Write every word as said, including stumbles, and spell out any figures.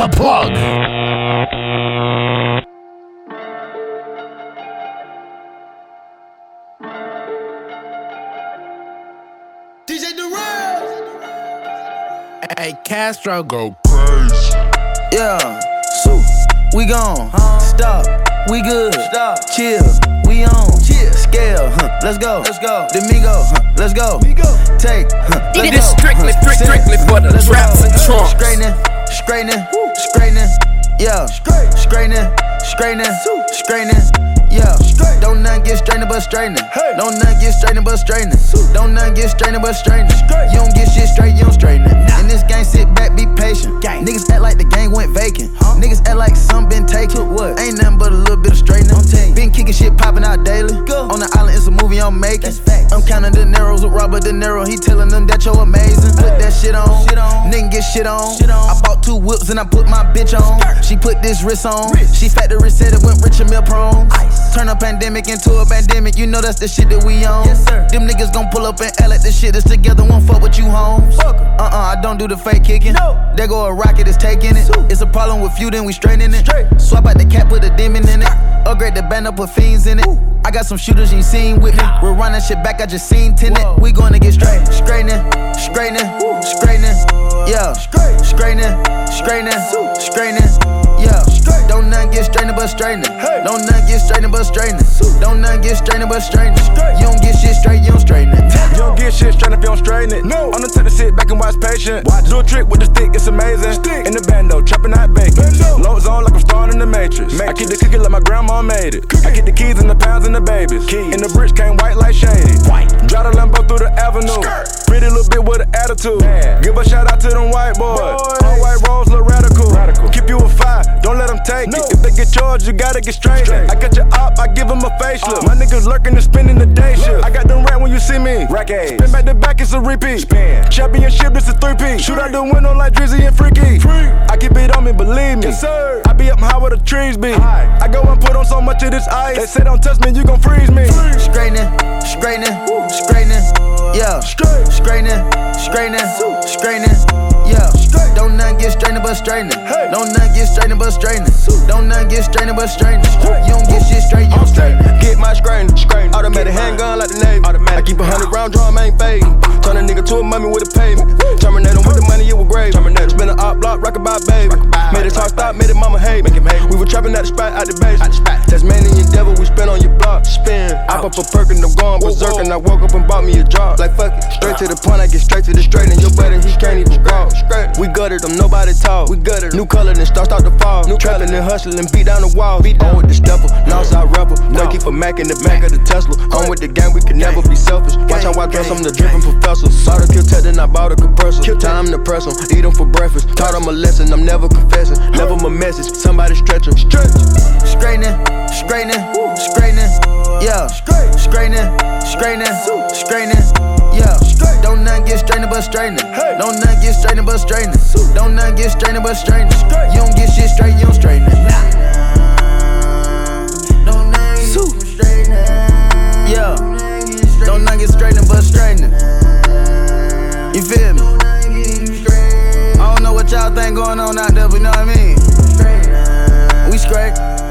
The Plug. D J Durrell. Hey, Castro, go crazy. Yeah, so we gone. Huh? Stop, we good. Stop, chill, we on. Chill, scale, huh? Let's go. Let's go. Domingo, huh? Let's go. We go. Take, huh? Let's This go. strictly, huh? strictly for the Let's traps go. and trunks. Straightening, straightening, straightening. Yeah, straightening, straightening, straightening. Yeah, don't nothing get strained but straightening. Hey. Don't nothing get strained but straightening. Don't nothing get strained but straightening. You don't get shit straight, you don't straighten it. In this game, sit back, be patient. Gang. Niggas act like the game went vacant. Huh? Niggas act like some been taken. What? Ain't nothing but a little bit of straightening. Been kicking shit popping out daily. Go. On the island, it's a movie I'm making. That's facts. I'm counting the narrows with Robert De Niro. He telling them that you're amazing. Put that shit on. Shit on. Nigga get shit on. Shit on. I bought two whips and I put my bitch on. Skirt. She put this wrist on. Wrist. She factory said it went rich and meal prone. Ice. Turn a pandemic into a pandemic. You know that's the shit that we on. Yes, sir. Them niggas gon' pull up and L at this shit is together. Won't fuck with you, homes. Fuck 'em. Uh-uh, I don't do the fake kicking. No. There go a rocket, it's taking it. Sue. It's a problem with you, then we straightening it. Straight. Swap out the cap, put a demon in it. Upgrade the band up, put fiends in it. Ooh. I got some shooters you ain't seen with me. Nah. We're running shit back, I just seen tenant. Whoa. We gonna get straight. Straightening, straightening, Ooh. straightening. Yeah. Straight. Straightening, straightening, Sue. straightening. Yeah. Straight. Don't nothing get straightening but straightening. Hey. Don't nothing get straightening but straightening. Sue. Don't nothing get straightening but straightening. Straight. You don't get shit straight, you don't straighten it. You don't get shit straight if you don't straighten it. No. I'm the type to sit back and watch patient. Watch. Do a trick with the stick, it's amazing. Stick. In the bando, chopping out bacon. Bando. Loads on like I'm starring in the Matrix. Matrix. I keep the cookie like my grandma made it. Cookie. I get the keys and the pounds and the babies. Keys. And the bricks came white like shady. White. Drive the Lambo through the avenue. Skirt. Pretty little bit with an attitude. Bad. Give a shout out to them white boys. Boys. All white rolls look radical. Radical. Keep you a five, don't let them take No. it. If they get charged, you gotta get straight. Straight. I got your op, I give them a facelift. Uh. My niggas lurking and spending the day shift. Look. I got them rat when you see me. Rack A's. Spin back to back, it's a repeat. Spin. Championship, it's a three-piece. Shoot out the window like Drizzy and Freaky. Free. I keep it on me, believe me. Yes, sir. I be up high where the trees be. High. I go and put on so much of this ice. They say don't touch me, you gon' freeze me. Straightening, straightening, straightening. Yeah. Straight. Straightening, straightening, straightening. Yeah. Straight. Don't nothing get straightening but straightening. Hey. Don't nothing get straightening but straightening. Don't nothing get straightening but straightening. Straight. You don't get shit straight, you don't straighten it. Get my straightener, straightener. Automatic Get mine. handgun like the Navy. Automatic. I keep a hundred round drum, ain't fading. Turn a nigga to a mummy with a pavement. Terminate him with the money, it was grave. Terminate. Spin a op block, rock about baby. Rock-a-bye, Made it talk rock-a-bye. stop, made it mama hate. Make him hate. We were trapping at the spot, out the base. Out the spot. Tasmanian devil, we spin on your block. Spin. I pop a perk and I'm going Whoa, berserk. whoa. And I woke up and bought me a job. Like fuck it. Straight to the point, I get straight to the straight. And your buddy, he can't even walk. We gutted them, nobody talk. We gutted them. New color, then start, start to fall. New trapping and hustling, beat down the wall. Beat down with the stepper, Northside rapper. Quakey for Mac in the back of the Tesla. I'm with the gang, we can never be selfish. Watch how I dress, I'm the dripping professor. Saw the kill tech, then I bought a compressor. Time to press them, eat them for breakfast. Taught them a lesson, I'm never confessing. Never my message, somebody stretch them. Stretch. Straightening, straightening, straightening. Yeah. Straightening, straightening, straightening. Yeah. Don't nothing get straightening but straightening. Don't nothing get straightening but straightening. Don't nothing get straightening but straightening. You don't get shit straight, you don't straighten it. Sue. Yeah. Don't nothing get straightening but straightening. You feel me? I don't know what y'all think going on out there, but you know what I mean? We straight.